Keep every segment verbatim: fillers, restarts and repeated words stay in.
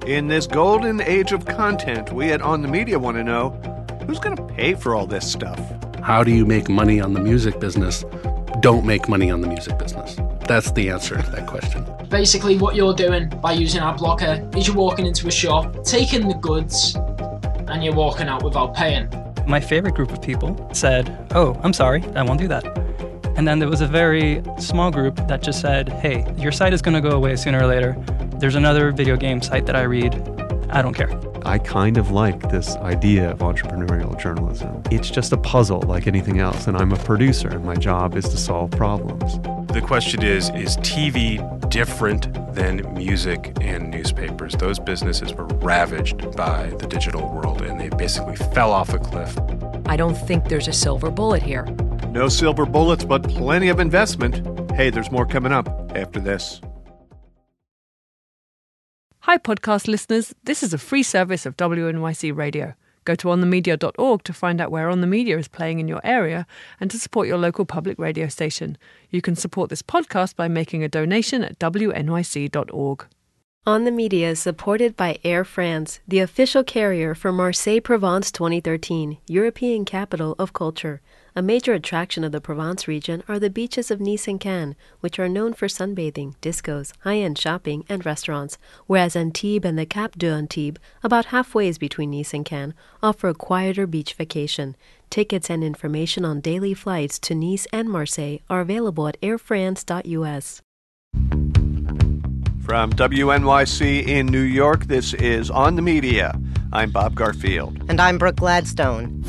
In this golden age of content, we at On the Media want to know, who's going to pay for all this stuff? How do you make money on the music business? Don't make money on the music business. That's the answer to that question. Basically, what you're doing by using ad blocker is you're walking into a shop, taking the goods, and you're walking out without paying. My favorite group of people said, oh, I'm sorry, I won't do that. And then there was a very small group that just said, hey, your site is going to go away sooner or later. There's another video game site that I read. I don't care. I kind of like this idea of entrepreneurial journalism. It's just a puzzle like anything else, and I'm a producer, and my job is to solve problems. The question is, is T V different than music and newspapers? Those businesses were ravaged by the digital world, and they basically fell off a cliff. I don't think there's a silver bullet here. No silver bullets, but plenty of investment. Hey, there's more coming up after this. Hi, podcast listeners. This is a free service of W N Y C Radio. Go to on the media dot org to find out where On the Media is playing in your area and to support your local public radio station. You can support this podcast by making a donation at W N Y C dot org. On the Media is supported by Air France, the official carrier for Marseille Provence twenty thirteen, European Capital of Culture. A major attraction of the Provence region are the beaches of Nice and Cannes, which are known for sunbathing, discos, high-end shopping, and restaurants, whereas Antibes and the Cap d'Antibes, about halfway between Nice and Cannes, offer a quieter beach vacation. Tickets and information on daily flights to Nice and Marseille are available at air france dot u s. From W N Y C in New York, this is On the Media. I'm Bob Garfield. And I'm Brooke Gladstone.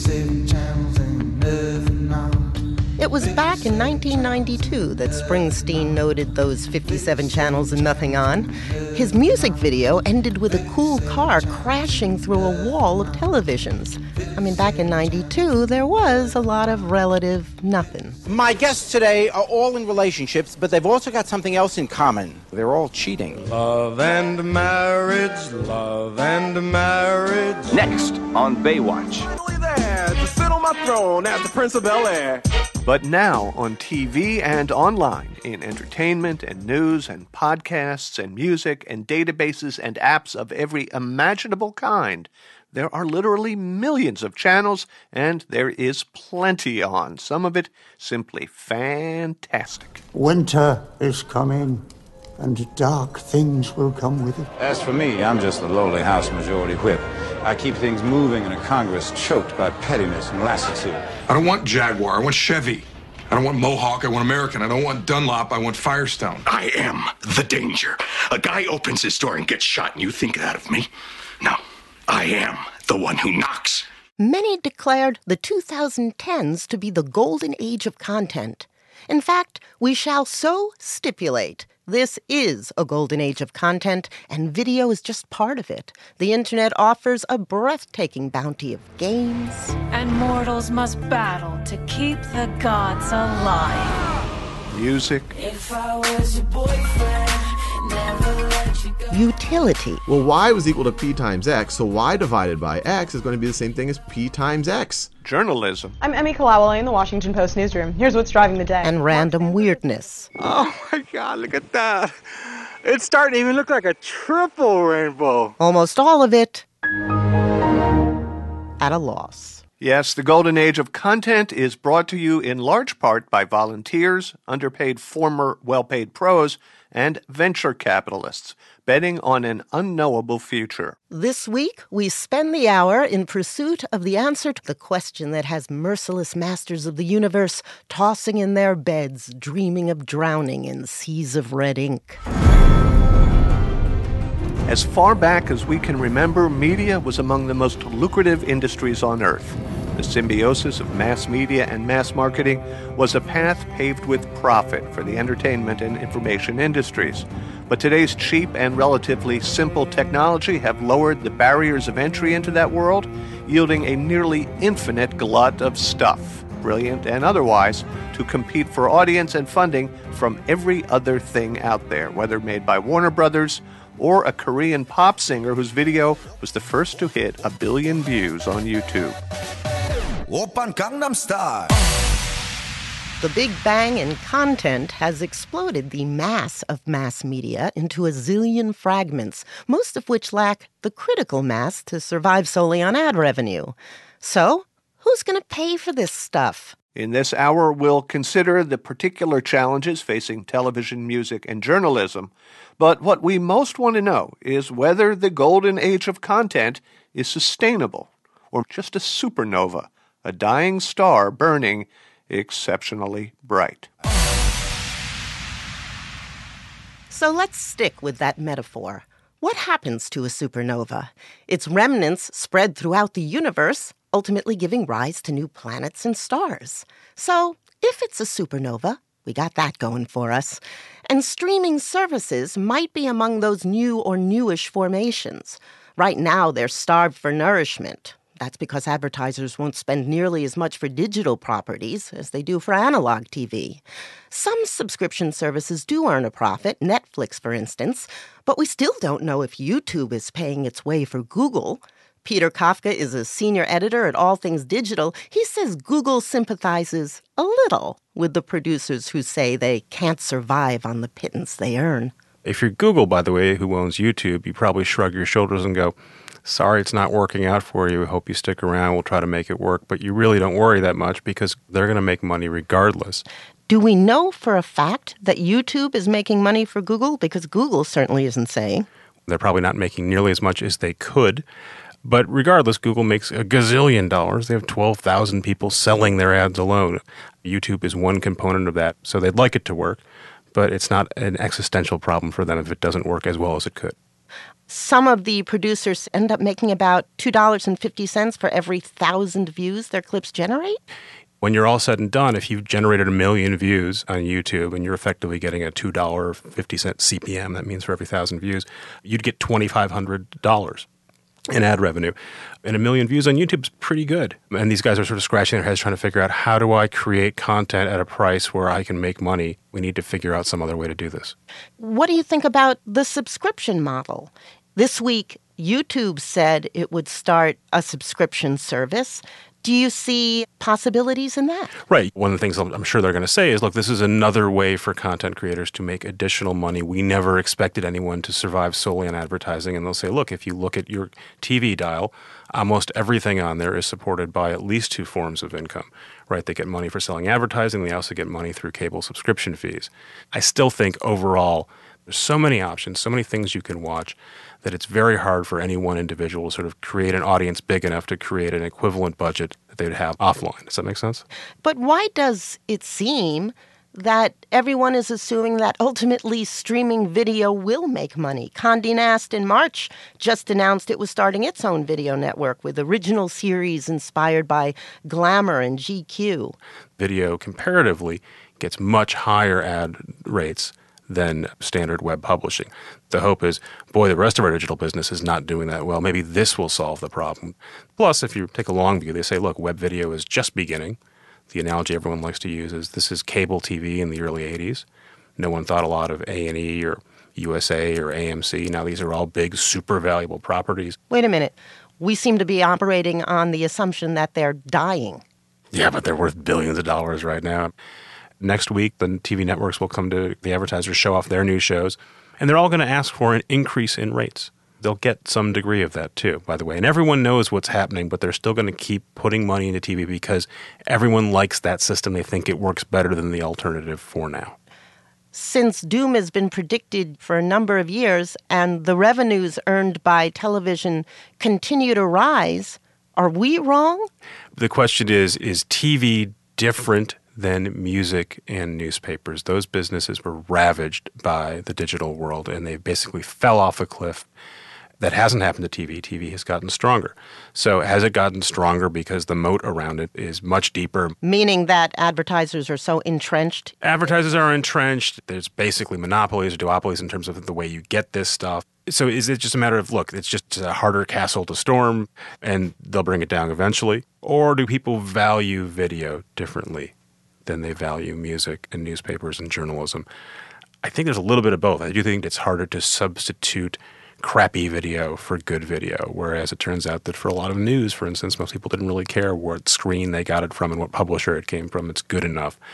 It was back in nineteen ninety-two that Springsteen noted those fifty-seven channels and nothing on. His music video ended with a cool car crashing through a wall of televisions. I mean, back in ninety-two, there was a lot of relative nothing. My guests today are all in relationships, but they've also got something else in common. They're all cheating. Love and marriage, love and marriage. Next on Baywatch. Finally there, to sit on my throne as the Prince of Bel-Air. But now on T V and online, in entertainment and news and podcasts and music and databases and apps of every imaginable kind, there are literally millions of channels, and there is plenty on. Some of it simply fantastic. Winter is coming, and dark things will come with it. As for me, I'm just a lowly House Majority Whip. I keep things moving in a Congress choked by pettiness and lassitude. I don't want Jaguar, I want Chevy. I don't want Mohawk, I want American. I don't want Dunlop, I want Firestone. I am the danger. A guy opens his door and gets shot, and you think that of me? No, I am the one who knocks. Many declared the two thousand tens to be the golden age of content. In fact, we shall so stipulate this is a golden age of content, and video is just part of it. The internet offers a breathtaking bounty of games. And mortals must battle to keep the gods alive. Music. If I was your boyfriend, never let you go. Utility. Well, y was equal to p times x, so y divided by x is going to be the same thing as p times x. Journalism. I'm Emmy Kalawale in the Washington Post newsroom. Here's what's driving the day. And random weirdness. Oh my God, look at that. It's starting to even look like a triple rainbow. Almost all of it at a loss. Yes, the golden age of content is brought to you in large part by volunteers, underpaid former well-paid pros, and venture capitalists, betting on an unknowable future. This week, we spend the hour in pursuit of the answer to the question that has merciless masters of the universe tossing in their beds, dreaming of drowning in seas of red ink. As far back as we can remember, media was among the most lucrative industries on Earth. The symbiosis of mass media and mass marketing was a path paved with profit for the entertainment and information industries. But today's cheap and relatively simple technology have lowered the barriers of entry into that world, yielding a nearly infinite glut of stuff, brilliant and otherwise, to compete for audience and funding from every other thing out there, whether made by Warner Brothers or a Korean pop singer whose video was the first to hit a billion views on YouTube. Oppan Gangnam Style. The Big Bang in content has exploded the mass of mass media into a zillion fragments, most of which lack the critical mass to survive solely on ad revenue. So, who's going to pay for this stuff? In this hour, we'll consider the particular challenges facing television, music, and journalism. But what we most want to know is whether the golden age of content is sustainable or just a supernova, a dying star burning exceptionally bright. So let's stick with that metaphor. What happens to a supernova? Its remnants spread throughout the universe, ultimately giving rise to new planets and stars. So, if it's a supernova, we got that going for us. And streaming services might be among those new or newish formations. Right now, they're starved for nourishment. That's because advertisers won't spend nearly as much for digital properties as they do for analog T V. Some subscription services do earn a profit, Netflix, for instance, but we still don't know if YouTube is paying its way for Google. Peter Kafka is a senior editor at All Things Digital. He says Google sympathizes a little with the producers who say they can't survive on the pittance they earn. If you're Google, by the way, who owns YouTube, you probably shrug your shoulders and go, sorry, it's not working out for you. We hope you stick around. We'll try to make it work. But you really don't worry that much because they're going to make money regardless. Do we know for a fact that YouTube is making money for Google? Because Google certainly isn't saying. They're probably not making nearly as much as they could. But regardless, Google makes a gazillion dollars. They have twelve thousand people selling their ads alone. YouTube is one component of that. So they'd like it to work. But it's not an existential problem for them if it doesn't work as well as it could. Some of the producers end up making about two dollars and fifty cents for every thousand views their clips generate. When you're all said and done, if you've generated a million views on YouTube and you're effectively getting a two dollars and fifty cents C P M, that means for every thousand views, you'd get two thousand five hundred dollars in ad revenue. And a million views on YouTube is pretty good. And these guys are sort of scratching their heads trying to figure out, how do I create content at a price where I can make money? We need to figure out some other way to do this. What do you think about the subscription model? This week, YouTube said it would start a subscription service. Do you see possibilities in that? Right. One of the things I'm sure they're going to say is, look, this is another way for content creators to make additional money. We never expected anyone to survive solely on advertising. And they'll say, look, if you look at your T V dial, almost everything on there is supported by at least two forms of income, right? They get money for selling advertising. They also get money through cable subscription fees. I still think overall, there's so many options, so many things you can watch, that it's very hard for any one individual to sort of create an audience big enough to create an equivalent budget that they would have offline. Does that make sense? But why does it seem that everyone is assuming that ultimately streaming video will make money? Condé Nast in March just announced it was starting its own video network with original series inspired by Glamour and G Q. Video comparatively gets much higher ad rates than standard web publishing. The hope is, boy, the rest of our digital business is not doing that well. Maybe this will solve the problem. Plus, if you take a long view, they say, look, web video is just beginning. The analogy everyone likes to use is this is cable T V in the early eighties. No one thought a lot of A and E or U S A or A M C. Now these are all big, super valuable properties. Wait a minute. We seem to be operating on the assumption that they're dying. Yeah, but they're worth billions of dollars right now. Next week, the T V networks will come to the advertisers, show off their new shows, and they're all going to ask for an increase in rates. They'll get some degree of that too, by the way. And everyone knows what's happening, but they're still going to keep putting money into T V because everyone likes that system. They think it works better than the alternative for now. Since doom has been predicted for a number of years and the revenues earned by television continue to rise, are we wrong? The question is, is T V different than music and newspapers? Those businesses were ravaged by the digital world, and they basically fell off a cliff. That hasn't happened to T V. T V has gotten stronger. So has it gotten stronger because the moat around it is much deeper? Meaning that advertisers are so entrenched? Advertisers are entrenched. There's basically monopolies or duopolies in terms of the way you get this stuff. So is it just a matter of, look, it's just a harder castle to storm, and they'll bring it down eventually? Or do people value video differently than they value music and newspapers and journalism? I think there's a little bit of both. I do think it's harder to substitute crappy video for good video, whereas it turns out that for a lot of news, for instance, most people didn't really care what screen they got it from and what publisher it came from. It's good enough.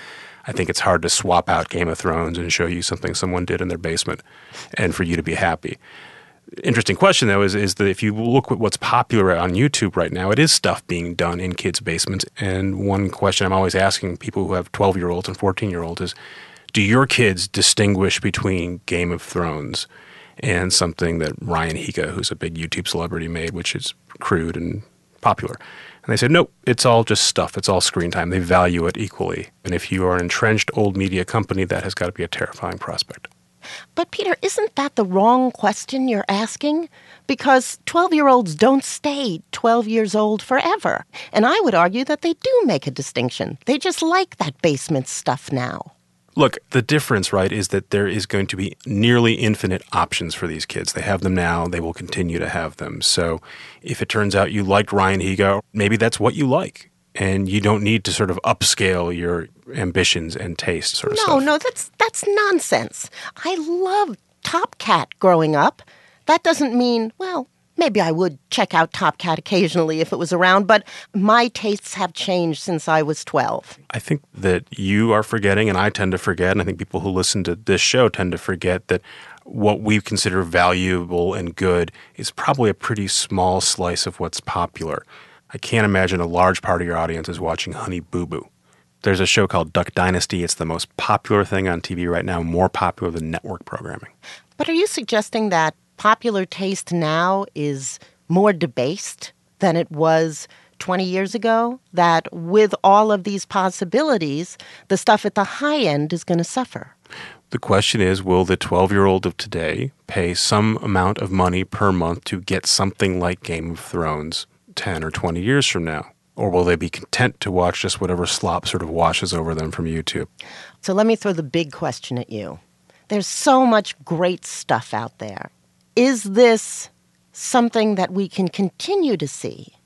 I think it's hard to swap out Game of Thrones and show you something someone did in their basement and for you to be happy. Interesting question, though, is, is that if you look at what's popular on YouTube right now, it is stuff being done in kids' basements. And one question I'm always asking people who have twelve-year-olds and fourteen-year-olds is, do your kids distinguish between Game of Thrones and something that Ryan Higa, who's a big YouTube celebrity, made, which is crude and popular? And they said, nope, it's all just stuff. It's all screen time. They value it equally. And if you are an entrenched old media company, that has got to be a terrifying prospect. But, Peter, isn't that the wrong question you're asking? Because twelve-year-olds don't stay twelve years old forever. And I would argue that they do make a distinction. They just like that basement stuff now. Look, the difference, right, is that there is going to be nearly infinite options for these kids. They have them now. They will continue to have them. So if it turns out you liked Ryan Higa, maybe that's what you like. And you don't need to sort of upscale your ambitions and tastes sort of no, stuff. No, no, that's that's nonsense. I loved Top Cat growing up. That doesn't mean, well, maybe I would check out Top Cat occasionally if it was around, but my tastes have changed since I was twelve. I think that you are forgetting, and I tend to forget, and I think people who listen to this show tend to forget that what we consider valuable and good is probably a pretty small slice of what's popular. I can't imagine a large part of your audience is watching Honey Boo Boo. There's a show called Duck Dynasty. It's the most popular thing on T V right now, more popular than network programming. But are you suggesting that popular taste now is more debased than it was twenty years ago? That with all of these possibilities, the stuff at the high end is going to suffer? The question is, will the twelve-year-old of today pay some amount of money per month to get something like Game of Thrones ten or twenty years from now? Or will they be content to watch just whatever slop sort of washes over them from YouTube? So let me throw the big question at you. There's so much great stuff out there. Is this something that we can continue to see?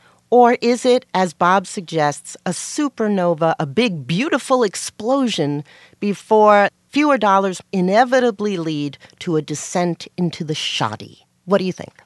Or is it, as Bob suggests, a supernova, a big, beautiful explosion before fewer dollars inevitably lead to a descent into the shoddy? What do you think?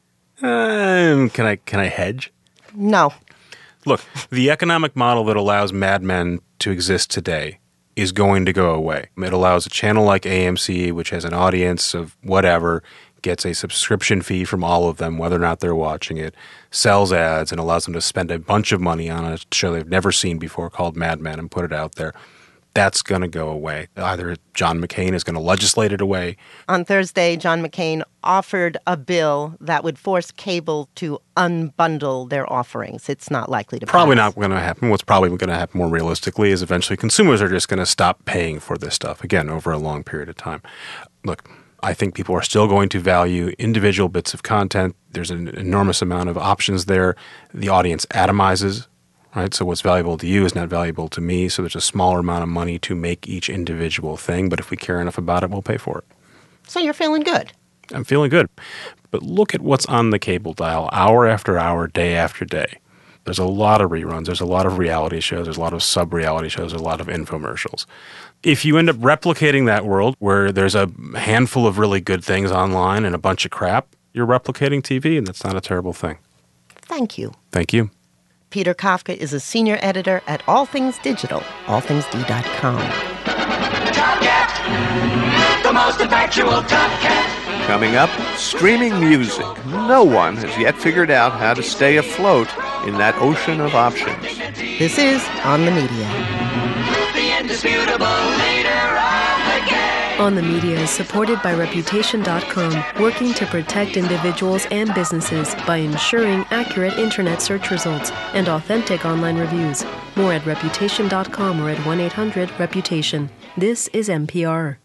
Um, can I can I hedge? No. Look, the economic model that allows Mad Men to exist today is going to go away. It allows a channel like A M C, which has an audience of whatever, gets a subscription fee from all of them, whether or not they're watching it, sells ads, and allows them to spend a bunch of money on a show they've never seen before called Mad Men and put it out there. That's going to go away. Either John McCain is going to legislate it away. On Thursday, John McCain offered a bill that would force cable to unbundle their offerings. It's not likely to Probably pass. not going to happen. What's probably going to happen more realistically is eventually consumers are just going to stop paying for this stuff, again, over a long period of time. Look, I think people are still going to value individual bits of content. There's an enormous amount of options there. The audience atomizes. Right, so what's valuable to you is not valuable to me, so there's a smaller amount of money to make each individual thing, but if we care enough about it, we'll pay for it. So you're feeling good? I'm feeling good. But look at what's on the cable dial hour after hour, day after day. There's a lot of reruns, there's a lot of reality shows, there's a lot of sub-reality shows, there's a lot of infomercials. If you end up replicating that world where there's a handful of really good things online and a bunch of crap, you're replicating T V, and that's not a terrible thing. Thank you. Thank you. Peter Kafka is a senior editor at All Things Digital, all things d dot com. Top Cat, the most effectual Top Cat. Coming up, streaming music. No one has yet figured out how to stay afloat in that ocean of options. This is On the Media. The indisputable leader of the game. On the Media is supported by Reputation dot com, working to protect individuals and businesses by ensuring accurate internet search results and authentic online reviews. More at Reputation dot com or at one eight hundred reputation. This is N P R.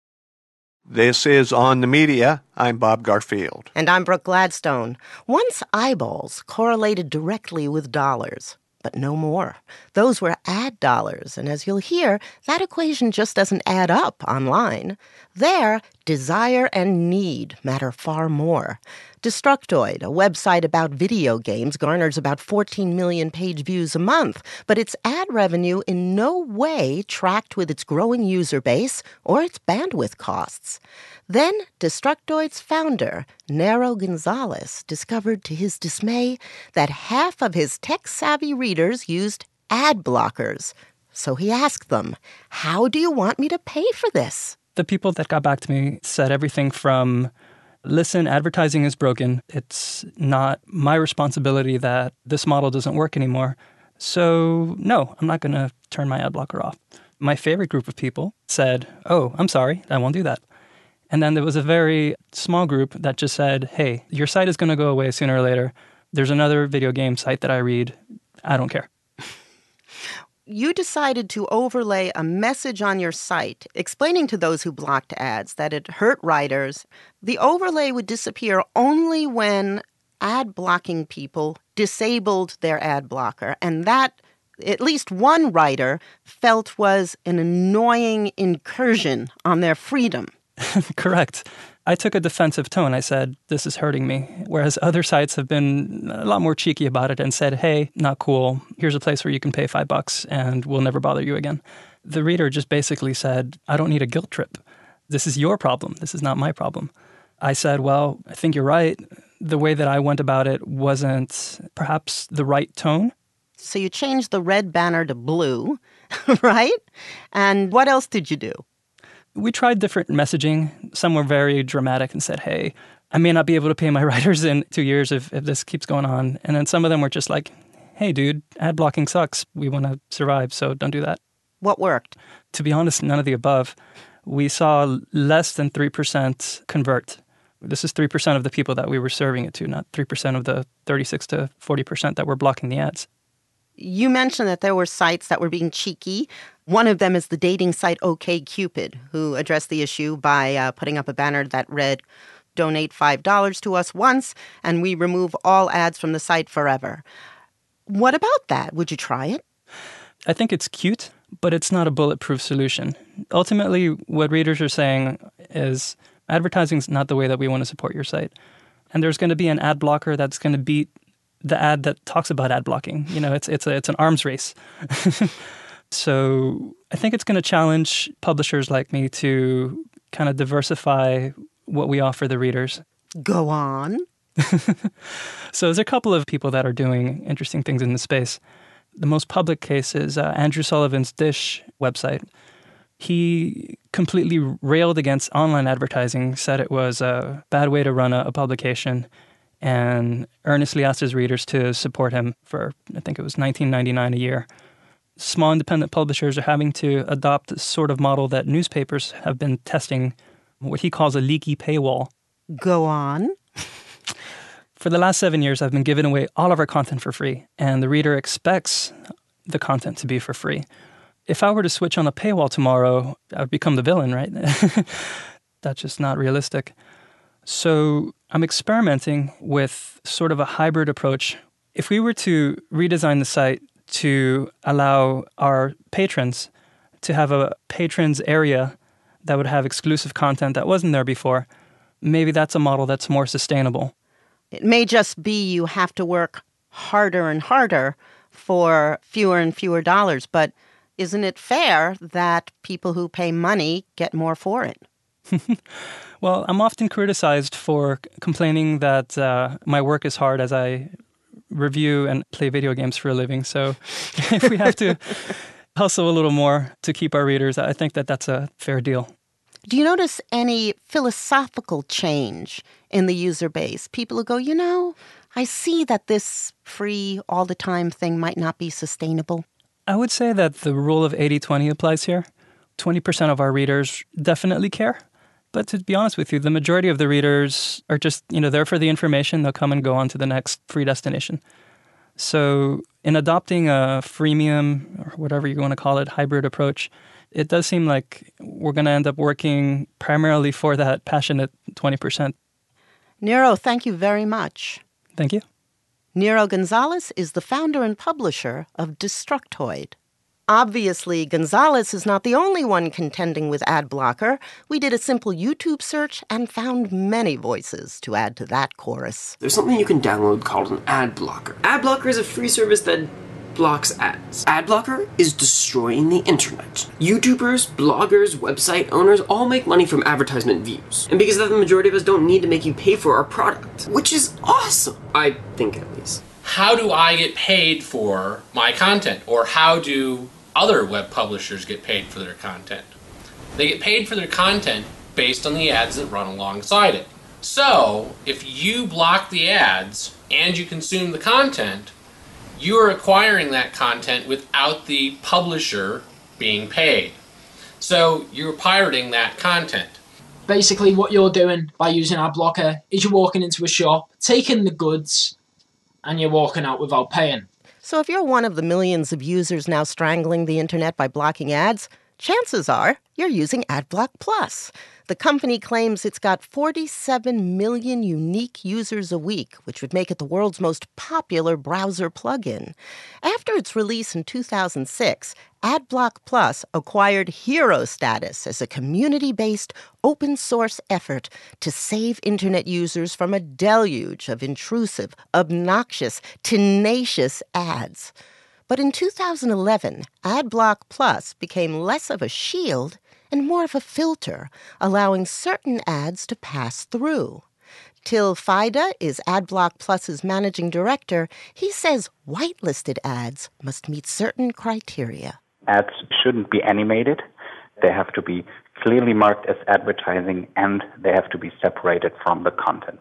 This is On the Media. I'm Bob Garfield. And I'm Brooke Gladstone. Once eyeballs correlated directly with dollars, but no more. Those were ad dollars, and as you'll hear, that equation just doesn't add up online. There, desire and need matter far more. Destructoid, a website about video games, garners about fourteen million page views a month, but its ad revenue in no way tracked with its growing user base or its bandwidth costs. Then, Destructoid's founder, Nero Gonzalez, discovered to his dismay that half of his tech-savvy readers used ad blockers. So he asked them, how do you want me to pay for this? The people that got back to me said everything from, listen, advertising is broken. It's not my responsibility that this model doesn't work anymore. So no, I'm not going to turn my ad blocker off. My favorite group of people said, oh, I'm sorry, I won't do that. And then there was a very small group that just said, hey, your site is going to go away sooner or later. There's another video game site that I read. I don't care. You decided to overlay a message on your site explaining to those who blocked ads that it hurt writers. The overlay would disappear only when ad blocking people disabled their ad blocker. And that, at least one writer felt, was an annoying incursion on their freedom. Correct. I took a defensive tone. I said, this is hurting me. Whereas other sites have been a lot more cheeky about it and said, hey, not cool. Here's a place where you can pay five bucks and we'll never bother you again. The reader just basically said, I don't need a guilt trip. This is your problem. This is not my problem. I said, well, I think you're right. The way that I went about it wasn't perhaps the right tone. So you changed the red banner to blue, right? And what else did you do? We tried different messaging. Some were very dramatic and said, hey, I may not be able to pay my writers in two years if, if this keeps going on. And then some of them were just like, hey, dude, ad blocking sucks. We want to survive, so don't do that. What worked? To be honest, none of the above. We saw less than three percent convert. This is three percent of the people that we were serving it to, not three percent of the thirty-six to forty percent that were blocking the ads. You mentioned that there were sites that were being cheeky. One of them is the dating site OkCupid, who addressed the issue by uh, putting up a banner that read, donate five dollars to us once, and we remove all ads from the site forever. What about that? Would you try it? I think it's cute, but it's not a bulletproof solution. Ultimately, what readers are saying is advertising's not the way that we want to support your site. And there's going to be an ad blocker that's going to beat the ad that talks about ad blocking. You know, it's it's a, it's an arms race. So I think it's going to challenge publishers like me to kind of diversify what we offer the readers. Go on. So there's a couple of people that are doing interesting things in the space. The most public case is uh, Andrew Sullivan's Dish website. He completely railed against online advertising, said it was a bad way to run a, a publication, and earnestly asked his readers to support him for, I think it was nineteen ninety-nine dollars a year. Small independent publishers are having to adopt the sort of model that newspapers have been testing, what he calls a leaky paywall. Go on. For the last seven years, I've been giving away all of our content for free, and the reader expects the content to be for free. If I were to switch on a paywall tomorrow, I would become the villain, right? That's just not realistic. So I'm experimenting with sort of a hybrid approach. If we were to redesign the site to allow our patrons to have a patrons area that would have exclusive content that wasn't there before, maybe that's a model that's more sustainable. It may just be you have to work harder and harder for fewer and fewer dollars, but isn't it fair that people who pay money get more for it? Well, I'm often criticized for complaining that uh, my work is hard as I review and play video games for a living. So if we have to hustle a little more to keep our readers, I think that that's a fair deal. Do you notice any philosophical change in the user base? People who go, you know, I see that this free all the time thing might not be sustainable. I would say that the rule of eighty twenty applies here. twenty percent of our readers definitely care. But to be honest with you, the majority of the readers are just, you know, there for the information. They'll come and go on to the next free destination. So in adopting a freemium, or whatever you want to call it, hybrid approach, it does seem like we're going to end up working primarily for that passionate twenty percent. Nero, thank you very much. Thank you. Nero Gonzalez is the founder and publisher of Destructoid. Obviously, Gonzalez is not the only one contending with AdBlocker. We did a simple YouTube search and found many voices to add to that chorus. There's something you can download called an ad blocker. AdBlocker is a free service that blocks ads. AdBlocker is destroying the internet. YouTubers, bloggers, website owners all make money from advertisement views. And because of that, the majority of us don't need to make you pay for our product, which is awesome. I think, at least. How do I get paid for my content? Or how do other web publishers get paid for their content. They get paid for their content based on the ads that run alongside it. So, if you block the ads and you consume the content, you are acquiring that content without the publisher being paid. So, you're pirating that content. Basically, what you're doing by using ad blocker is you're walking into a shop, taking the goods, and you're walking out without paying. So if you're one of the millions of users now strangling the internet by blocking ads, chances are you're using AdBlock Plus. The company claims it's got forty-seven million unique users a week, which would make it the world's most popular browser plugin. After its release in two thousand six, AdBlock Plus acquired hero status as a community-based, open-source effort to save internet users from a deluge of intrusive, obnoxious, tenacious ads. But in two thousand eleven, AdBlock Plus became less of a shield and more of a filter, allowing certain ads to pass through. Till Fida is AdBlock Plus's managing director. He says whitelisted ads must meet certain criteria. Ads shouldn't be animated. They have to be clearly marked as advertising, and they have to be separated from the content.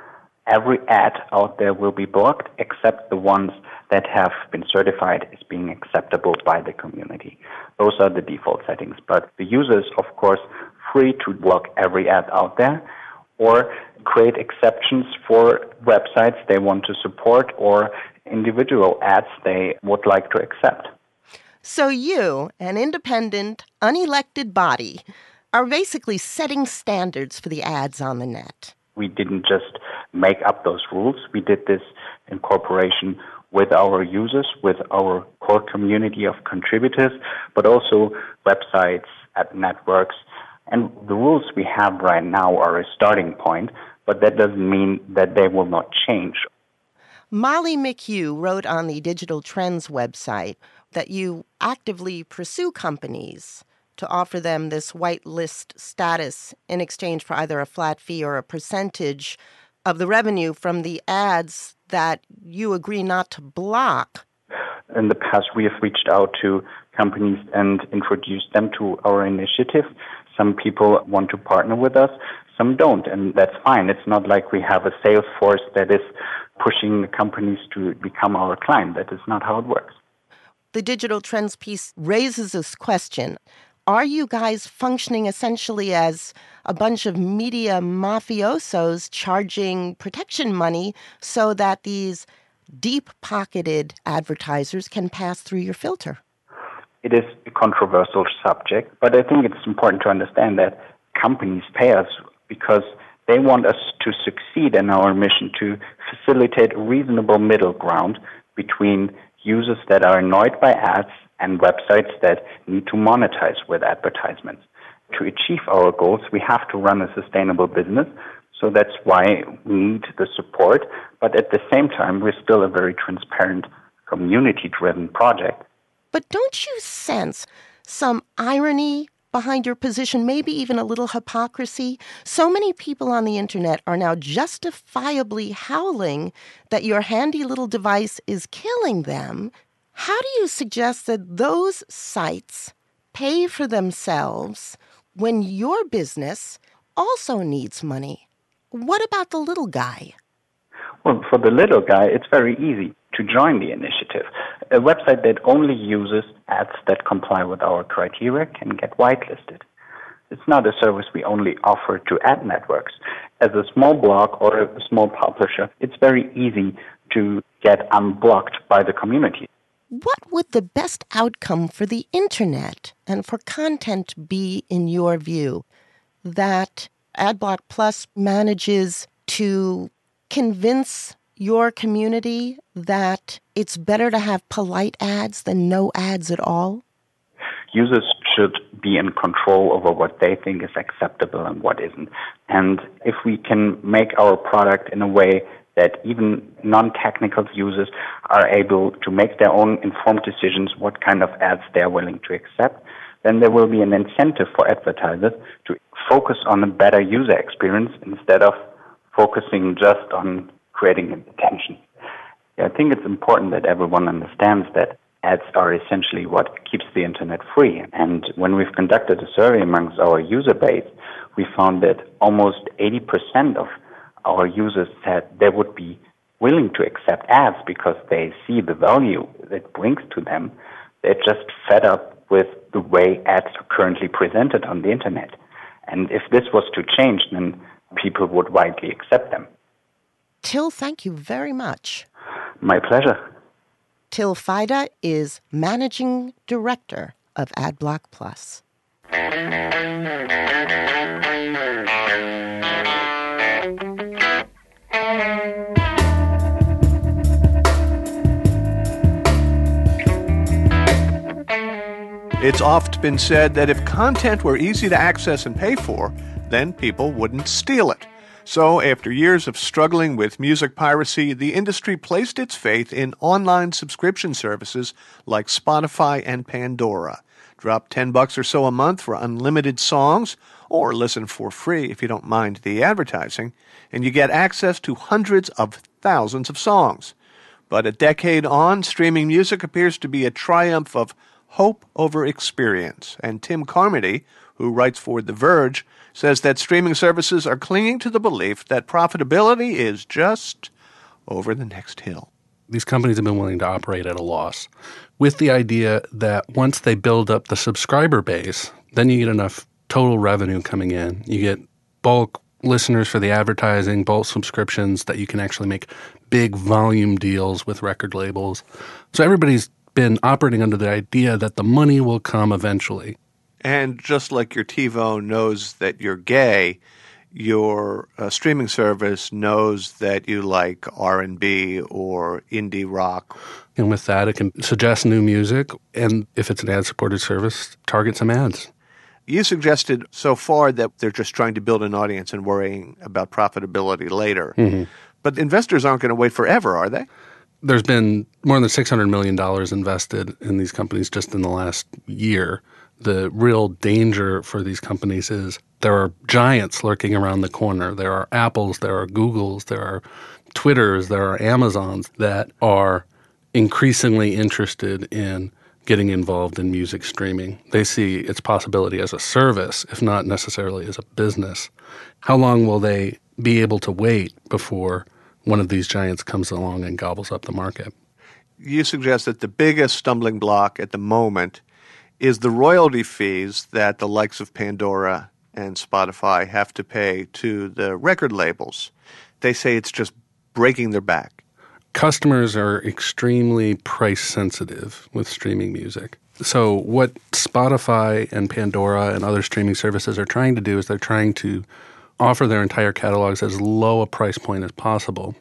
Every ad out there will be blocked except the ones that have been certified as being acceptable by the community. Those are the default settings. But the user is, of course, free to block every ad out there or create exceptions for websites they want to support or individual ads they would like to accept. So you, an independent, unelected body, are basically setting standards for the ads on the net. We didn't just make up those rules. We did this in cooperation with our users, with our core community of contributors, but also websites, ad networks. And the rules we have right now are a starting point, but that doesn't mean that they will not change. Molly McHugh wrote on the Digital Trends website that you actively pursue companies to offer them this whitelist status in exchange for either a flat fee or a percentage of the revenue from the ads that you agree not to block. In the past, we have reached out to companies and introduced them to our initiative. Some people want to partner with us, some don't, and that's fine. It's not like we have a sales force that is pushing the companies to become our client. That is not how it works. The Digital Trends piece raises this question. Are you guys functioning essentially as a bunch of media mafiosos charging protection money so that these deep-pocketed advertisers can pass through your filter? It is a controversial subject, but I think it's important to understand that companies pay us because they want us to succeed in our mission to facilitate a reasonable middle ground between users that are annoyed by ads and websites that need to monetize with advertisements. To achieve our goals, we have to run a sustainable business, so that's why we need the support. But at the same time, we're still a very transparent, community-driven project. But don't you sense some irony behind your position, maybe even a little hypocrisy? So many people on the internet are now justifiably howling that your handy little device is killing them. How do you suggest that those sites pay for themselves when your business also needs money? What about the little guy? Well, for the little guy, it's very easy to join the initiative. A website that only uses ads that comply with our criteria can get whitelisted. It's not a service we only offer to ad networks. As a small blog or a small publisher, it's very easy to get unblocked by the community. What would the best outcome for the internet and for content be, in your view? That AdBlock Plus manages to convince your community that it's better to have polite ads than no ads at all? Users should be in control over what they think is acceptable and what isn't. And if we can make our product in a way that even non-technical users are able to make their own informed decisions what kind of ads they're willing to accept, then there will be an incentive for advertisers to focus on a better user experience instead of focusing just on creating attention. I think it's important that everyone understands that ads are essentially what keeps the internet free. And when we've conducted a survey amongst our user base, we found that almost eighty percent of our users said they would be willing to accept ads because they see the value it brings to them. They're just fed up with the way ads are currently presented on the internet. And if this was to change, then people would widely accept them. Till, thank you very much. My pleasure. Till Fida is Managing Director of AdBlock Plus. It's oft been said that if content were easy to access and pay for, then people wouldn't steal it. So, after years of struggling with music piracy, the industry placed its faith in online subscription services like Spotify and Pandora. Drop ten bucks or so a month for unlimited songs, or listen for free if you don't mind the advertising, and you get access to hundreds of thousands of songs. But a decade on, streaming music appears to be a triumph of hope over experience. And Tim Carmody, who writes for The Verge, says that streaming services are clinging to the belief that profitability is just over the next hill. These companies have been willing to operate at a loss with the idea that once they build up the subscriber base, then you get enough total revenue coming in. You get bulk listeners for the advertising, bulk subscriptions that you can actually make big volume deals with record labels. So everybody's been operating under the idea that the money will come eventually. And just like your TiVo knows that you're gay, your uh, streaming service knows that you like R and B or indie rock. And with that, it can suggest new music, and if it's an ad-supported service, target some ads. You suggested so far that they're just trying to build an audience and worrying about profitability later. Mm-hmm. But investors aren't going to wait forever, are they? There's been more than six hundred million dollars invested in these companies just in the last year. The real danger for these companies is there are giants lurking around the corner. There are Apples, there are Googles, there are Twitters, there are Amazons that are increasingly interested in getting involved in music streaming. They see its possibility as a service, if not necessarily as a business. How long will they be able to wait before one of these giants comes along and gobbles up the market? You suggest that the biggest stumbling block at the moment is the royalty fees that the likes of Pandora and Spotify have to pay to the record labels. They say it's just breaking their back. Customers are extremely price sensitive with streaming music. So what Spotify and Pandora and other streaming services are trying to do is they're trying to offer their entire catalogs as low a price point as possible.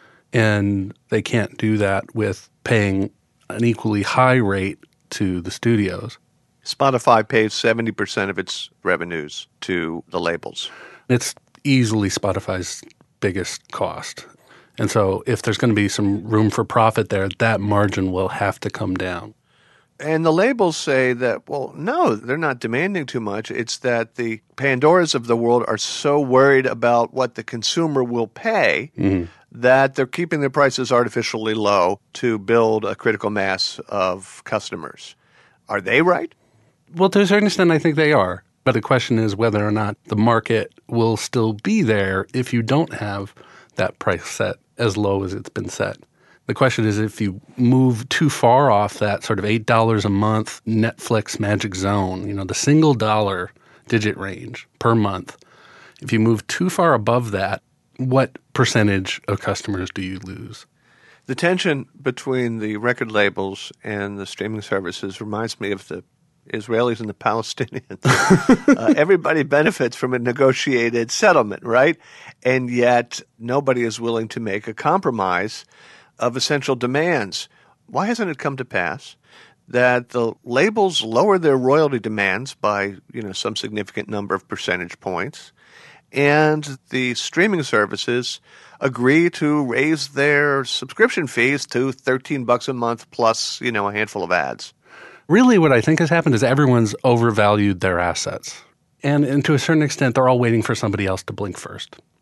And they can't do that with paying an equally high rate to the studios. Spotify pays seventy percent of its revenues to the labels. It's easily Spotify's biggest cost. And so if there's going to be some room for profit there, that margin will have to come down. And the labels say that, well, no, they're not demanding too much. It's that the Pandoras of the world are so worried about what the consumer will pay mm-hmm. that they're keeping their prices artificially low to build a critical mass of customers. Are they right? Well, to a certain extent, I think they are. But the question is whether or not the market will still be there if you don't have that price set as low as it's been set. The question is if you move too far off that sort of eight dollars a month Netflix magic zone, you know, the single dollar digit range per month, if you move too far above that, what percentage of customers do you lose? The tension between the record labels and the streaming services reminds me of the Israelis and the Palestinians. uh, everybody benefits from a negotiated settlement, right? And yet nobody is willing to make a compromise of essential demands. Why hasn't it come to pass that the labels lower their royalty demands by, you know, some significant number of percentage points, and the streaming services agree to raise their subscription fees to thirteen bucks a month plus, you know, a handful of ads? Really what I think has happened is everyone's overvalued their assets. And, and to a certain extent, they're all waiting for somebody else to blink first.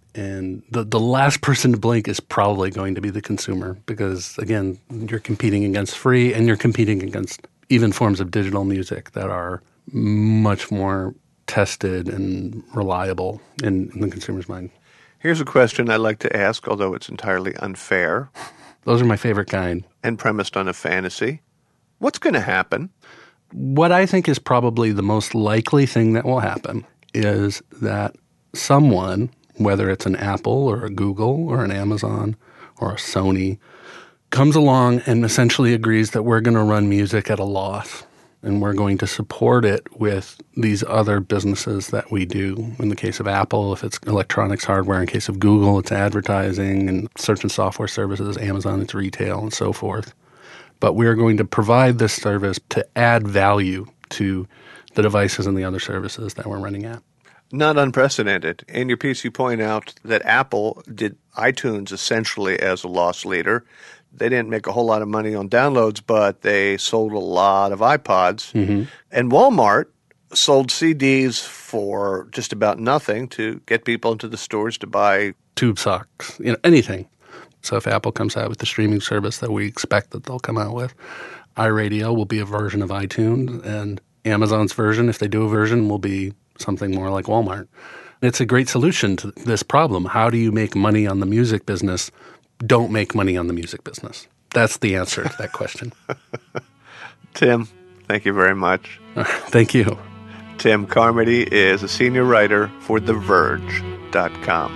And the, the last person to blink is probably going to be the consumer because, again, you're competing against free and you're competing against even forms of digital music that are much more tested and reliable in, in the consumer's mind. Here's a question I'd like to ask, although it's entirely unfair. Those are my favorite kind. And premised on a fantasy. What's going to happen? What I think is probably the most likely thing that will happen is that someone, whether it's an Apple or a Google or an Amazon or a Sony, comes along and essentially agrees that we're going to run music at a loss and we're going to support it with these other businesses that we do. In the case of Apple, if it's electronics hardware. In case of Google, it's advertising and search and software services. Amazon, it's retail and so forth. But we are going to provide this service to add value to the devices and the other services that we're running at. Not unprecedented. In your piece, you point out that Apple did iTunes essentially as a loss leader. They didn't make a whole lot of money on downloads, but they sold a lot of iPods. Mm-hmm. And Walmart sold C Ds for just about nothing to get people into the stores to buy tube socks, you know, anything. So if Apple comes out with the streaming service that we expect that they'll come out with, iRadio will be a version of iTunes, and Amazon's version, if they do a version, will be something more like Walmart. It's a great solution to this problem. How do you make money on the music business? Don't make money on the music business. That's the answer to that question. Tim, thank you very much. Thank you. Tim Carmody is a senior writer for The Verge dot com.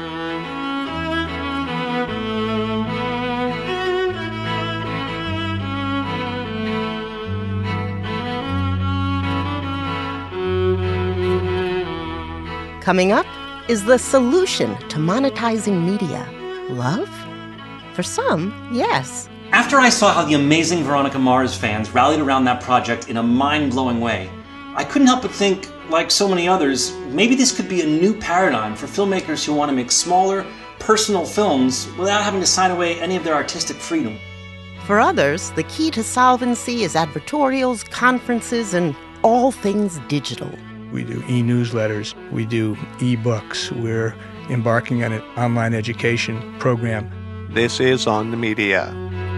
Coming up is the solution to monetizing media. Love? For some, yes. After I saw how the amazing Veronica Mars fans rallied around that project in a mind-blowing way, I couldn't help but think, like so many others, maybe this could be a new paradigm for filmmakers who want to make smaller, personal films without having to sign away any of their artistic freedom. For others, the key to solvency is advertorials, conferences, and all things digital. We do e-newsletters, we do e-books, we're embarking on an online education program. This is On the Media.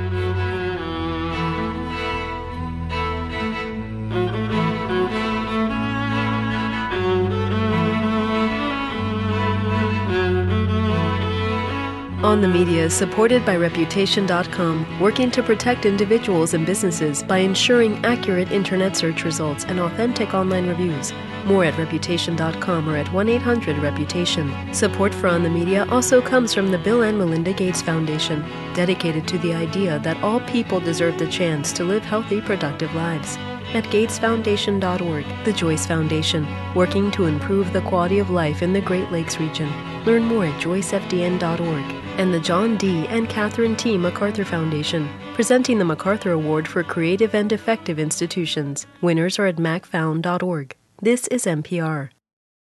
On the Media is supported by Reputation dot com, working to protect individuals and businesses by ensuring accurate internet search results and authentic online reviews. More at Reputation dot com or at one eight hundred reputation. Support for On the Media also comes from the Bill and Melinda Gates Foundation, dedicated to the idea that all people deserve the chance to live healthy, productive lives. At Gates Foundation dot org, the Joyce Foundation, working to improve the quality of life in the Great Lakes region. Learn more at Joyce F D N dot org. And the John D. and Catherine T. MacArthur Foundation, presenting the MacArthur Award for Creative and Effective Institutions. Winners are at mac found dot org. This is N P R.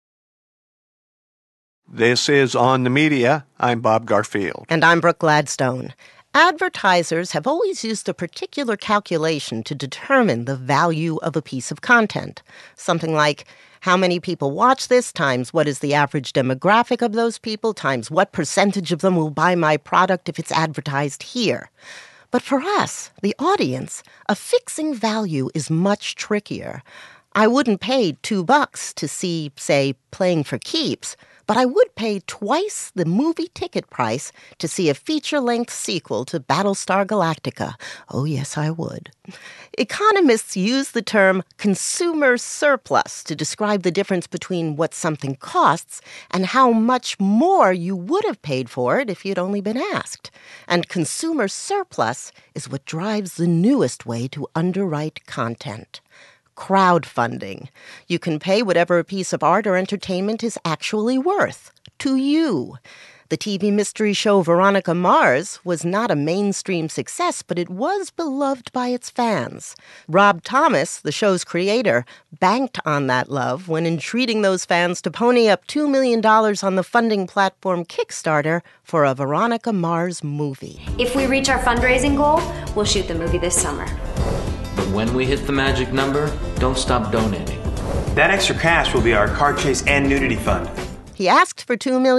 This is On the Media. I'm Bob Garfield. And I'm Brooke Gladstone. Advertisers have always used a particular calculation to determine the value of a piece of content. Something like, how many people watch this times what is the average demographic of those people times what percentage of them will buy my product if it's advertised here. But for us, the audience, affixing value is much trickier. I wouldn't pay two bucks to see, say, Playing for Keeps, but I would pay twice the movie ticket price to see a feature-length sequel to Battlestar Galactica. Oh, yes, I would. Economists use the term consumer surplus to describe the difference between what something costs and how much more you would have paid for it if you'd only been asked. And consumer surplus is what drives the newest way to underwrite content. Crowdfunding. You can pay whatever a piece of art or entertainment is actually worth, to you. The T V mystery show Veronica Mars was not a mainstream success, but it was beloved by its fans. Rob Thomas, the show's creator, banked on that love when entreating those fans to pony up two million dollars on the funding platform Kickstarter for a Veronica Mars movie. If we reach our fundraising goal, we'll shoot the movie this summer. But when we hit the magic number, don't stop donating. That extra cash will be our car chase and nudity fund. He asked for two million dollars,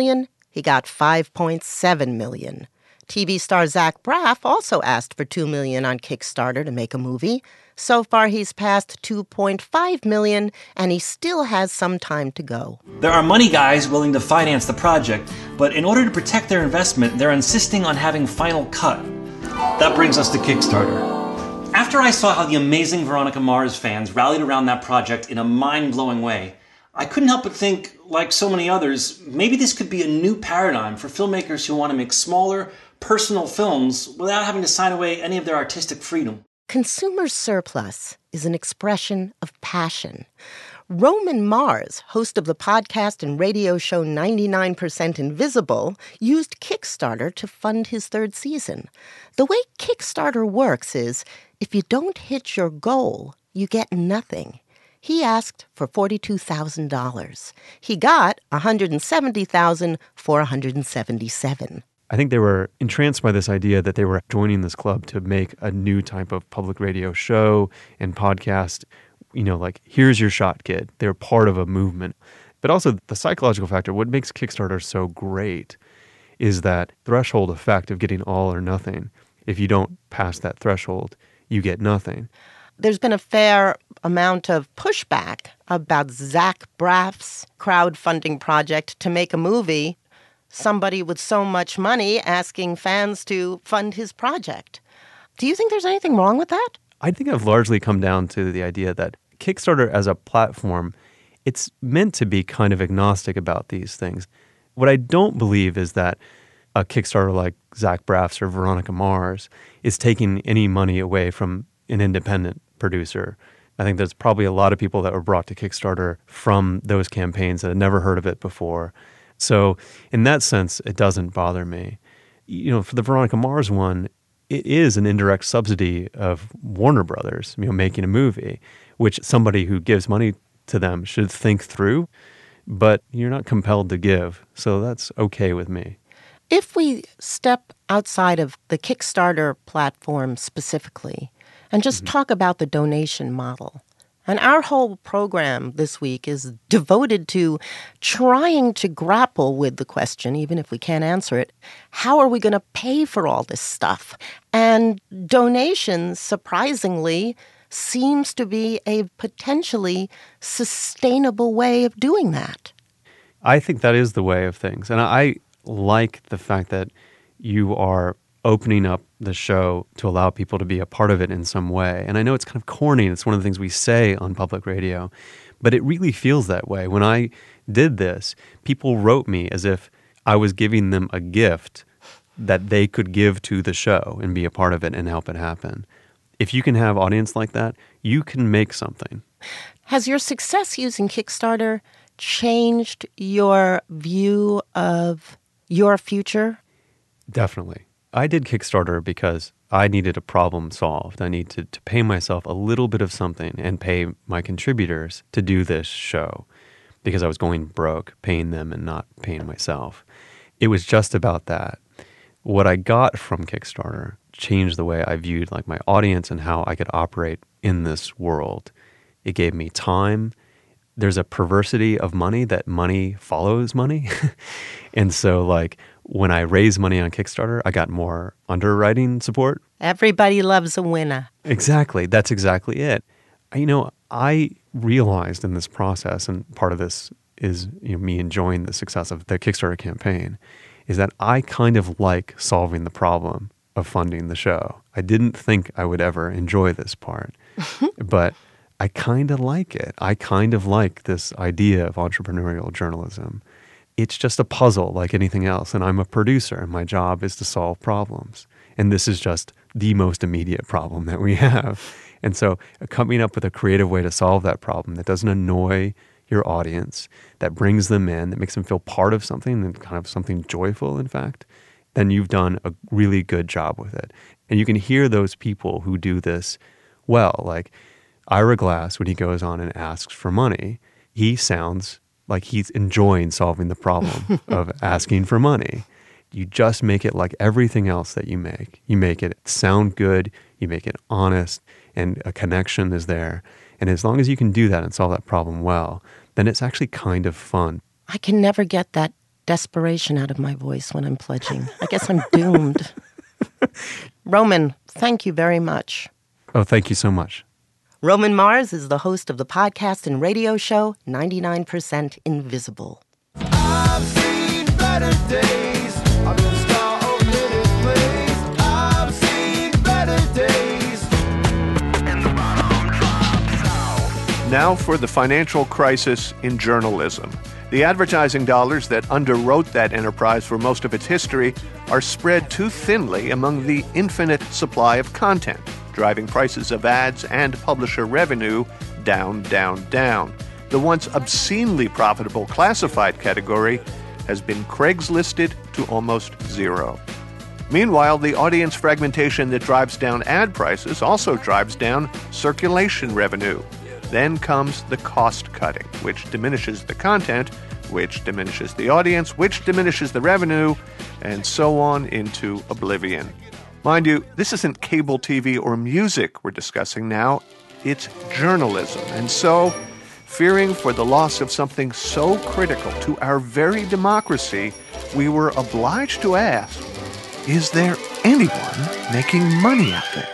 He got five point seven million dollars. T V star Zach Braff also asked for two million dollars on Kickstarter to make a movie. So far, he's passed two point five million dollars, and he still has some time to go. There are money guys willing to finance the project, but in order to protect their investment, they're insisting on having final cut. That brings us to Kickstarter. After I saw how the amazing Veronica Mars fans rallied around that project in a mind-blowing way, I couldn't help but think, like so many others, maybe this could be a new paradigm for filmmakers who want to make smaller, personal films without having to sign away any of their artistic freedom. Consumer surplus is an expression of passion. Roman Mars, host of the podcast and radio show ninety-nine percent Invisible, used Kickstarter to fund his third season. The way Kickstarter works is, if you don't hit your goal, you get nothing. He asked for forty-two thousand dollars. He got one hundred seventy thousand dollars for one hundred seventy-seven thousand dollars. I think they were entranced by this idea that they were joining this club to make a new type of public radio show and podcast. You know, like, here's your shot, kid. They're part of a movement. But also the psychological factor, what makes Kickstarter so great is that threshold effect of getting all or nothing. If you don't pass that threshold, you get nothing. There's been a fair amount of pushback about Zach Braff's crowdfunding project to make a movie. Somebody with so much money asking fans to fund his project. Do you think there's anything wrong with that? I think I've largely come down to the idea that Kickstarter as a platform, it's meant to be kind of agnostic about these things. What I don't believe is that a Kickstarter like Zach Braff's or Veronica Mars is taking any money away from an independent producer. I think there's probably a lot of people that were brought to Kickstarter from those campaigns that had never heard of it before. So in that sense, it doesn't bother me. You know, for the Veronica Mars one, it is an indirect subsidy of Warner Brothers, you know, making a movie, which somebody who gives money to them should think through, but you're not compelled to give. So that's okay with me. If we step outside of the Kickstarter platform specifically and just mm-hmm. talk about the donation model, and our whole program this week is devoted to trying to grapple with the question, even if we can't answer it, how are we going to pay for all this stuff? And donations, surprisingly, seems to be a potentially sustainable way of doing that. I think that is the way of things. And I like the fact that you are opening up the show to allow people to be a part of it in some way. And I know it's kind of corny, it's one of the things we say on public radio, but it really feels that way. When I did this, people wrote me as if I was giving them a gift that they could give to the show and be a part of it and help it happen. If you can have audience like that, you can make something. Has your success using Kickstarter changed your view of your future? Definitely. I did Kickstarter because I needed a problem solved. I needed to pay myself a little bit of something and pay my contributors to do this show because I was going broke, paying them and not paying myself. It was just about that. What I got from Kickstarter changed the way I viewed like my audience and how I could operate in this world. It gave me time. There's a perversity of money that money follows money. And so like when I raised money on Kickstarter, I got more underwriting support. Everybody loves a winner. Exactly. That's exactly it. You know, I realized in this process, and part of this is, you know, me enjoying the success of the Kickstarter campaign, is that I kind of like solving the problem of funding the show. I didn't think I would ever enjoy this part, but I kind of like it. I kind of like this idea of entrepreneurial journalism. It's just a puzzle like anything else, and I'm a producer, and my job is to solve problems. And this is just the most immediate problem that we have. And so coming up with a creative way to solve that problem that doesn't annoy your audience, that brings them in, that makes them feel part of something and kind of something joyful, in fact, then you've done a really good job with it. And you can hear those people who do this well, like Ira Glass, when he goes on and asks for money, he sounds like he's enjoying solving the problem of asking for money. You just make it like everything else that you make. You make it sound good, you make it honest, and a connection is there. And as long as you can do that and solve that problem well, then it's actually kind of fun. I can never get that desperation out of my voice when I'm pledging. I guess I'm doomed. Roman, thank you very much. Oh, thank you so much. Roman Mars is the host of the podcast and radio show ninety-nine percent Invisible. I've seen better days. I've been the star of many plays. I've seen better days. And the bottom drops out. Now for the financial crisis in journalism. The advertising dollars that underwrote that enterprise for most of its history are spread too thinly among the infinite supply of content, driving prices of ads and publisher revenue down, down, down. The once obscenely profitable classified category has been Craigslisted to almost zero. Meanwhile, the audience fragmentation that drives down ad prices also drives down circulation revenue. Then comes the cost cutting, which diminishes the content, which diminishes the audience, which diminishes the revenue, and so on into oblivion. Mind you, this isn't cable T V or music we're discussing now. It's journalism. And so, fearing for the loss of something so critical to our very democracy, we were obliged to ask, is there anyone making money out there?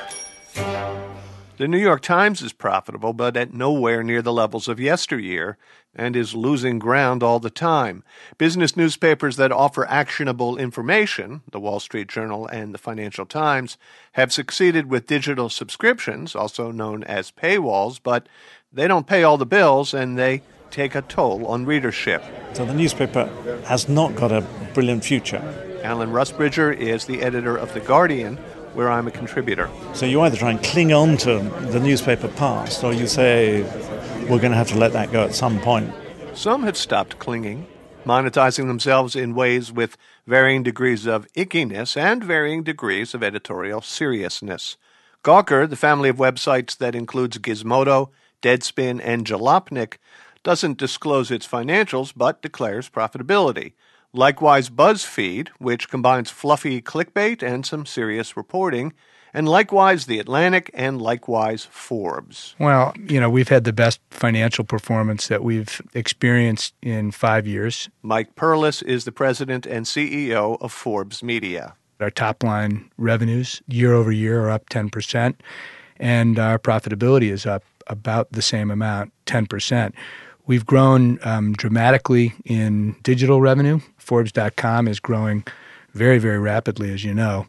The New York Times is profitable, but at nowhere near the levels of yesteryear, and is losing ground all the time. Business newspapers that offer actionable information, the Wall Street Journal and the Financial Times, have succeeded with digital subscriptions, also known as paywalls, but they don't pay all the bills, and they take a toll on readership. So the newspaper has not got a brilliant future. Alan Rusbridger is the editor of The Guardian, where I'm a contributor. So you either try and cling on to the newspaper past, or you say, we're going to have to let that go at some point. Some have stopped clinging, monetizing themselves in ways with varying degrees of ickiness and varying degrees of editorial seriousness. Gawker, the family of websites that includes Gizmodo, Deadspin, and Jalopnik, doesn't disclose its financials but declares profitability. Likewise, BuzzFeed, which combines fluffy clickbait and some serious reporting, and likewise The Atlantic, and likewise Forbes. Well, you know, we've had the best financial performance that we've experienced in five years. Mike Perlis is the president and C E O of Forbes Media. Our top-line revenues year over year are up ten percent, and our profitability is up about the same amount, ten percent. We've grown um, dramatically in digital revenue. Forbes dot com is growing very, very rapidly, as you know,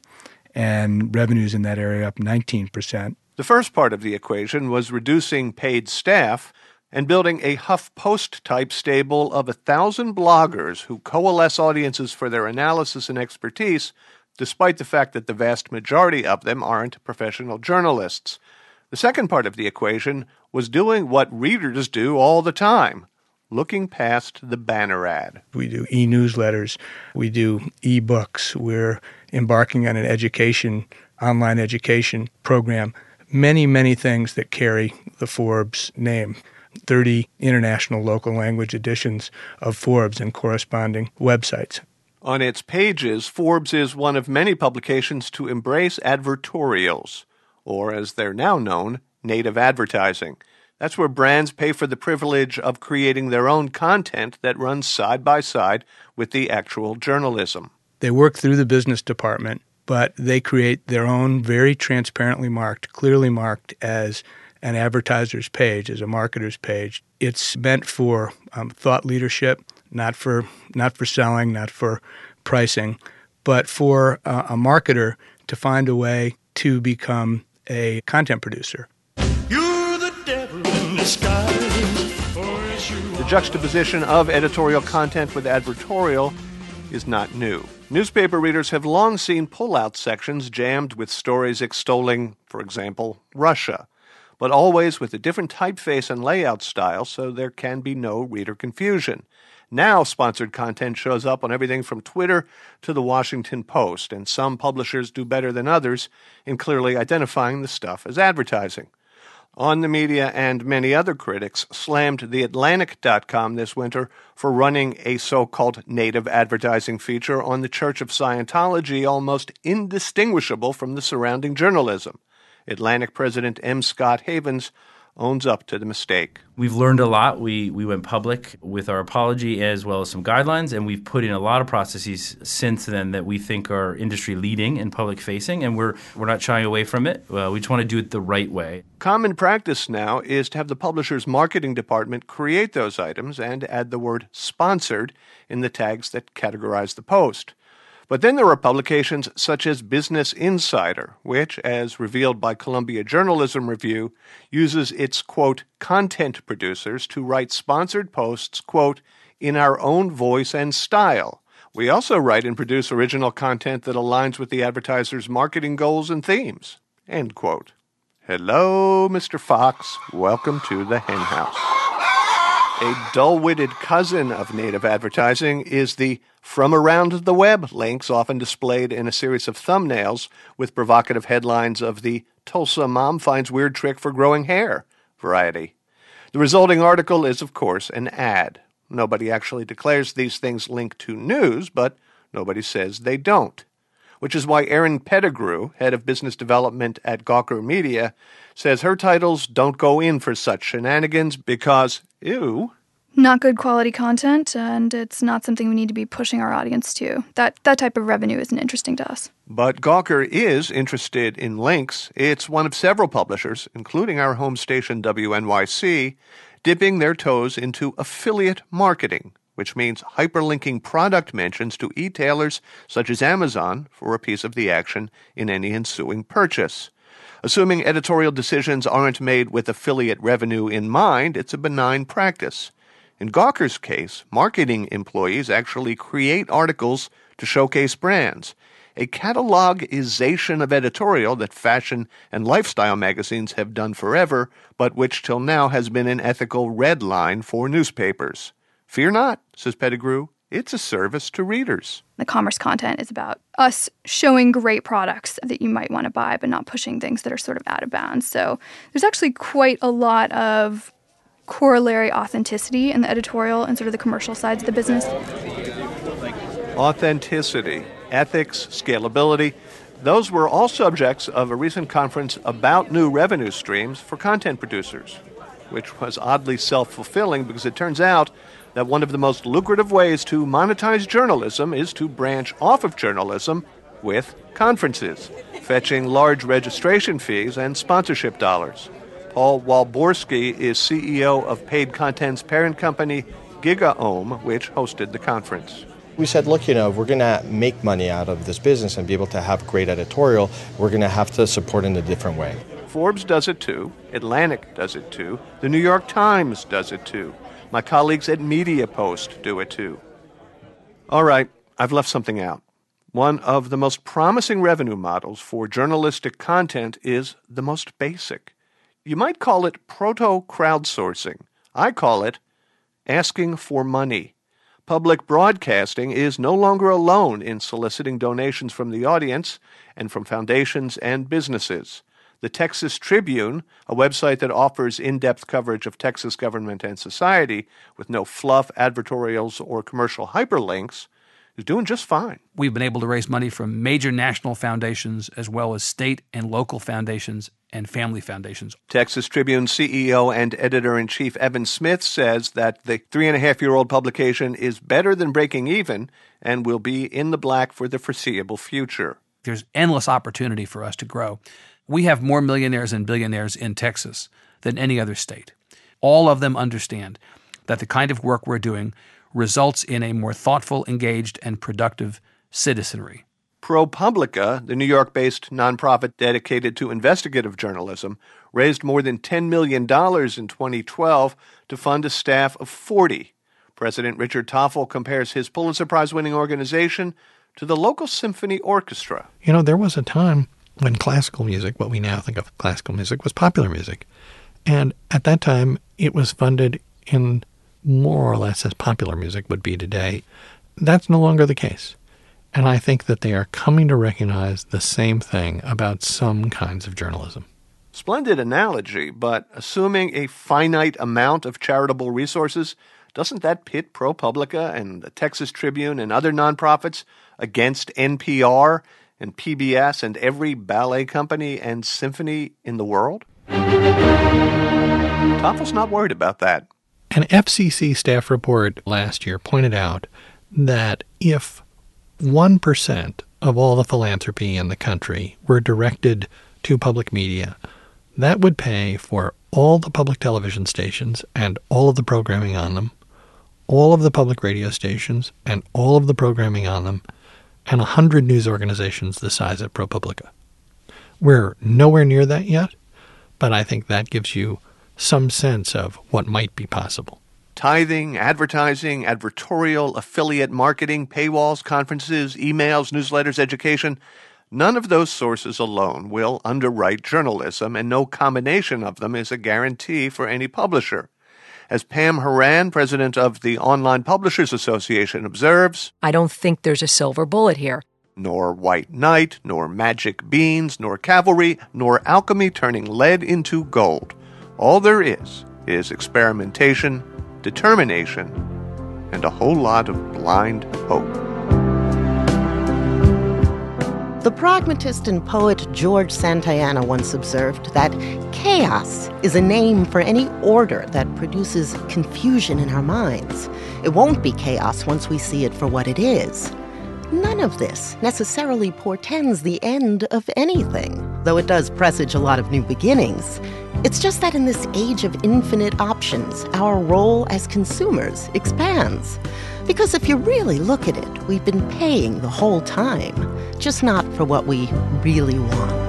and revenues in that area up nineteen percent. The first part of the equation was reducing paid staff and building a HuffPost-type stable of a thousand bloggers who coalesce audiences for their analysis and expertise, despite the fact that the vast majority of them aren't professional journalists. The second part of the equation was doing what readers do all the time, looking past the banner ad. We do e-newsletters. We do e-books. We're embarking on an education, online education program. Many, many things that carry the Forbes name. thirty international local language editions of Forbes and corresponding websites. On its pages, Forbes is one of many publications to embrace advertorials, or as they're now known, native advertising. That's where brands pay for the privilege of creating their own content that runs side by side with the actual journalism. They work through the business department, but they create their own very transparently marked, clearly marked as an advertiser's page, as a marketer's page. It's meant for um, thought leadership, not for not for selling, not for pricing, but for uh, a marketer to find a way to become a content producer. You're the devil in disguise. The juxtaposition of editorial content with advertorial is not new. Newspaper readers have long seen pull-out sections jammed with stories extolling, for example, Russia, but always with a different typeface and layout style so there can be no reader confusion. Now sponsored content shows up on everything from Twitter to the Washington Post, and some publishers do better than others in clearly identifying the stuff as advertising. On the Media and many other critics slammed The Atlantic dot com this winter for running a so-called native advertising feature on the Church of Scientology almost indistinguishable from the surrounding journalism. Atlantic President M. Scott Havens owns up to the mistake. We've learned a lot. We we went public with our apology as well as some guidelines, and we've put in a lot of processes since then that we think are industry leading and public facing, and we're we're not shying away from it. Uh, we just want to do it the right way. Common practice now is to have the publisher's marketing department create those items and add the word sponsored in the tags that categorize the post. But then there are publications such as Business Insider, which, as revealed by Columbia Journalism Review, uses its, quote, content producers to write sponsored posts, quote, in our own voice and style. We also write and produce original content that aligns with the advertiser's marketing goals and themes, end quote. Hello, Mister Fox. Welcome to the Hen House. A dull-witted cousin of native advertising is the From Around the Web links often displayed in a series of thumbnails with provocative headlines of the Tulsa Mom Finds Weird Trick for Growing Hair variety. The resulting article is, of course, an ad. Nobody actually declares these things link to news, but nobody says they don't. Which is why Erin Pettigrew, head of business development at Gawker Media, says her titles don't go in for such shenanigans because, ew, not good quality content, and it's not something we need to be pushing our audience to. That that type of revenue isn't interesting to us. But Gawker is interested in links. It's one of several publishers, including our home station W N Y C, dipping their toes into affiliate marketing, which means hyperlinking product mentions to e-tailers such as Amazon for a piece of the action in any ensuing purchase. Assuming editorial decisions aren't made with affiliate revenue in mind, it's a benign practice. In Gawker's case, marketing employees actually create articles to showcase brands, a catalogization of editorial that fashion and lifestyle magazines have done forever, but which till now has been an ethical red line for newspapers. Fear not, says Pettigrew, it's a service to readers. The commerce content is about us showing great products that you might want to buy, but not pushing things that are sort of out of bounds. So there's actually quite a lot of corollary authenticity in the editorial and sort of the commercial sides of the business. Authenticity, ethics, scalability, those were all subjects of a recent conference about new revenue streams for content producers, which was oddly self-fulfilling because it turns out that one of the most lucrative ways to monetize journalism is to branch off of journalism with conferences, fetching large registration fees and sponsorship dollars. Paul Walborski is C E O of Paid Content's parent company, GigaOM, which hosted the conference. We said, look, you know, if we're going to make money out of this business and be able to have great editorial, we're going to have to support in a different way. Forbes does it too. Atlantic does it too. The New York Times does it too. My colleagues at Media Post do it too. All right, I've left something out. One of the most promising revenue models for journalistic content is the most basic. You might call it proto-crowdsourcing. I call it asking for money. Public broadcasting is no longer alone in soliciting donations from the audience and from foundations and businesses. The Texas Tribune, a website that offers in-depth coverage of Texas government and society with no fluff, advertorials, or commercial hyperlinks, is doing just fine. We've been able to raise money from major national foundations as well as state and local foundations and family foundations. Texas Tribune C E O and editor-in-chief Evan Smith says that the three-and-a-half-year-old publication is better than breaking even and will be in the black for the foreseeable future. There's endless opportunity for us to grow. We have more millionaires and billionaires in Texas than any other state. All of them understand that the kind of work we're doing results in a more thoughtful, engaged, and productive citizenry. ProPublica, the New York-based nonprofit dedicated to investigative journalism, raised more than ten million dollars in twenty twelve to fund a staff of forty. President Richard Toffel compares his Pulitzer Prize-winning organization to the local symphony orchestra. You know, there was a time when classical music, what we now think of classical music, was popular music. And at that time, it was funded in more or less as popular music would be today. That's no longer the case. And I think that they are coming to recognize the same thing about some kinds of journalism. Splendid analogy, but assuming a finite amount of charitable resources, doesn't that pit ProPublica and the Texas Tribune and other nonprofits against N P R and P B S and every ballet company and symphony in the world? Koffel's not worried about that. An F C C staff report last year pointed out that if one percent of all the philanthropy in the country were directed to public media, that would pay for all the public television stations and all of the programming on them, all of the public radio stations and all of the programming on them, and one hundred news organizations the size of ProPublica. We're nowhere near that yet, but I think that gives you some sense of what might be possible. Tithing, advertising, advertorial, affiliate marketing, paywalls, conferences, emails, newsletters, education. None of those sources alone will underwrite journalism, and no combination of them is a guarantee for any publisher. As Pam Horan, president of the Online Publishers Association, observes, I don't think there's a silver bullet here. Nor white knight, nor magic beans, nor cavalry, nor alchemy turning lead into gold. All there is is experimentation, determination, and a whole lot of blind hope. The pragmatist and poet George Santayana once observed that chaos is a name for any order that produces confusion in our minds. It won't be chaos once we see it for what it is. None of this necessarily portends the end of anything, though it does presage a lot of new beginnings. It's just that in this age of infinite options, our role as consumers expands. Because if you really look at it, we've been paying the whole time, just not for what we really want.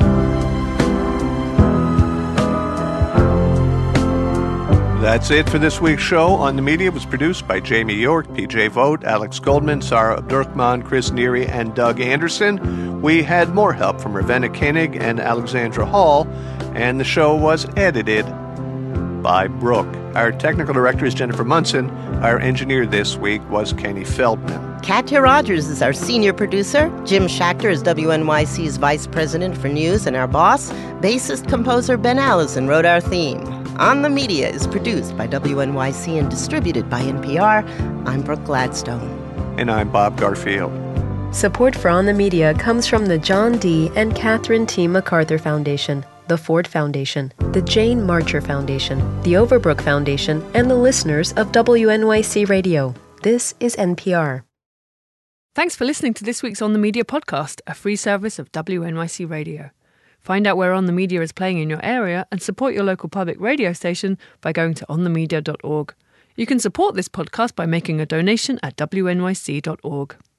That's it for this week's show. On the Media was produced by Jamie York, P J Vogt, Alex Goldman, Sarah Abdurrahman, Chris Neary, and Doug Anderson. We had more help from Ravenna Koenig and Alexandra Hall, and the show was edited by Brooke. Our technical director is Jennifer Munson. Our engineer this week was Kenny Feldman. Katya Rogers is our senior producer. Jim Schachter is W N Y C's vice president for news and our boss. Bassist composer Ben Allison wrote our theme. On the Media is produced by W N Y C and distributed by N P R. I'm Brooke Gladstone. And I'm Bob Garfield. Support for On the Media comes from the John D. and Catherine T. MacArthur Foundation, the Ford Foundation, the Jane Marcher Foundation, the Overbrook Foundation, and the listeners of W N Y C Radio. This is N P R. Thanks for listening to this week's On the Media podcast, a free service of W N Y C Radio. Find out where On the Media is playing in your area and support your local public radio station by going to on the media dot org. You can support this podcast by making a donation at w n y c dot org.